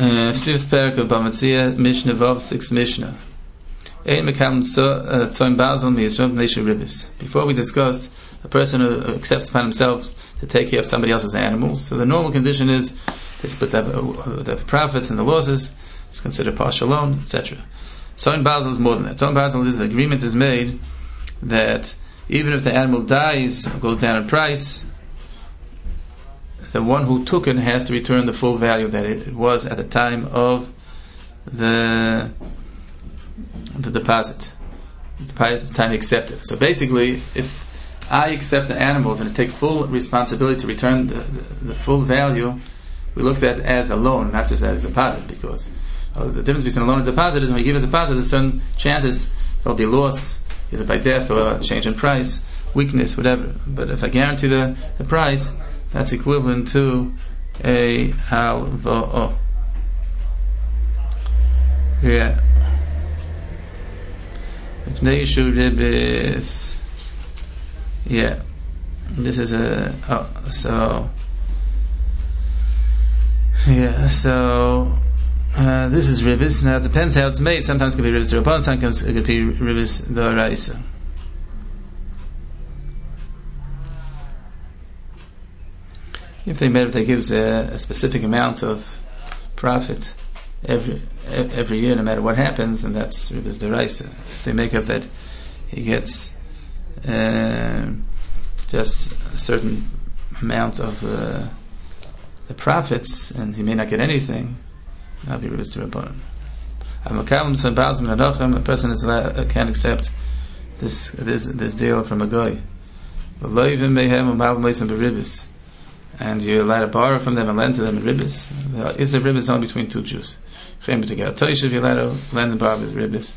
Fifth parak of Bamatzia, Mishnah Vav, 6th Mishnah. Before we discussed a person who accepts upon himself to take care of somebody else's animals, so the normal condition is they split the profits and the losses. It's considered partial loan, etc. So in Basel is more than that. So in Basel is the agreement is made that even if the animal dies, goes down in price, the one who took it has to return the full value that it was at the time of the deposit. It's the time you accept it. So basically, if I accept the animals and I take full responsibility to return the full value, we look at it as a loan, not just as a deposit, because the difference between a loan and a deposit is when you give a deposit, there's certain chances there'll be loss, either by death or change in price, weakness, whatever. But if I guarantee the price, that's equivalent to a halva'ah. Yeah. If neishu ribis, yeah, this is this is ribis. Now it depends how it's made. Sometimes it could be ribis d'Rabbanan, sometimes it could be ribis d'Oraisa. If they gives a specific amount of profit every year, no matter what happens, then that's ribis d'Oraisa. If they make up that he gets just a certain amount of the profits, and he may not get anything, that'll be ribis d'Rabbanan. A person can't accept this deal from a guy. And you're allowed to borrow from them and lend to them in ribis. The issue of ribis is only between two Jews. You're allowed to lend and borrow with ribis.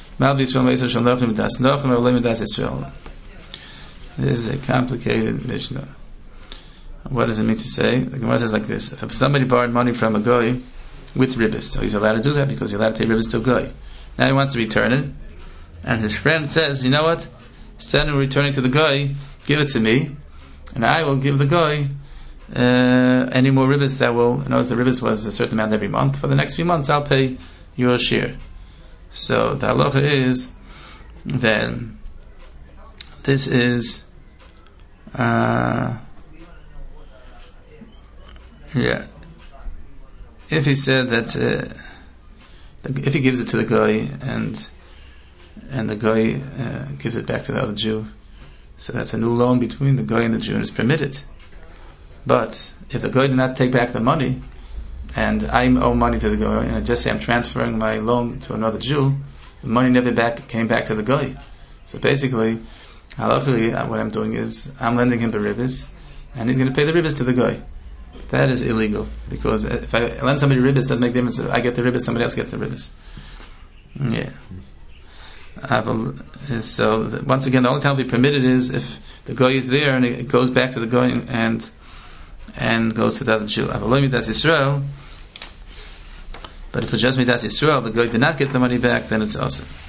This is a complicated Mishnah. What does it mean to say? The Gemara says like this: if somebody borrowed money from a guy with ribis, so he's allowed to do that because he's allowed to pay ribis to a guy. Now he wants to return it, and his friend says, "You know what? Instead of returning to the guy, give it to me, and I will give the guy any more ribis that will." In other words, the ribis was a certain amount every month. For the next few months, I'll pay your share. So the halacha is then this is if he said that if he gives it to the guy and the guy gives it back to the other Jew, so that's a new loan between the guy and the Jew, and it's permitted. But if the guy did not take back the money, and I owe money to the guy, and I just say I'm transferring my loan to another Jew, the money never came back to the guy. So basically, halachically, what I'm doing is I'm lending him the ribis, and he's going to pay the ribis to the guy. That is illegal, because if I lend somebody ribis, it doesn't make a difference. I get the ribis, somebody else gets the ribis. Yeah. So once again, the only time it'll be permitted is if the guy is there and it goes back to the guy and goes to the other Jew. Midas Yisrael. But if it's just Midas Yisrael, the guy did not get the money back, then it's awesome.